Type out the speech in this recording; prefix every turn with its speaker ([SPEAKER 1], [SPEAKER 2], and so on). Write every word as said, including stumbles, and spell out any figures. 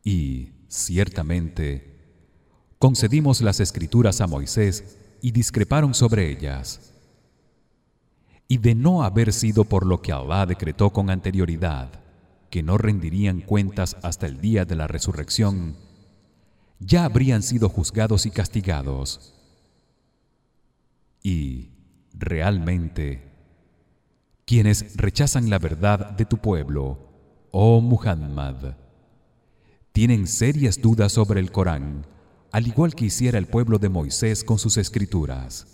[SPEAKER 1] Y ciertamente concedimos las escrituras a Moisés y discreparon sobre ellas. Y de no haber sido por lo que Alá decretó con anterioridad, que no rendirían cuentas hasta el día de la resurrección, ya habrían sido juzgados y castigados. Y realmente quienes rechazan la verdad de tu pueblo, oh Muhammad, tienen serias dudas sobre el Corán, al igual que hiciera el pueblo de Moisés con sus escrituras.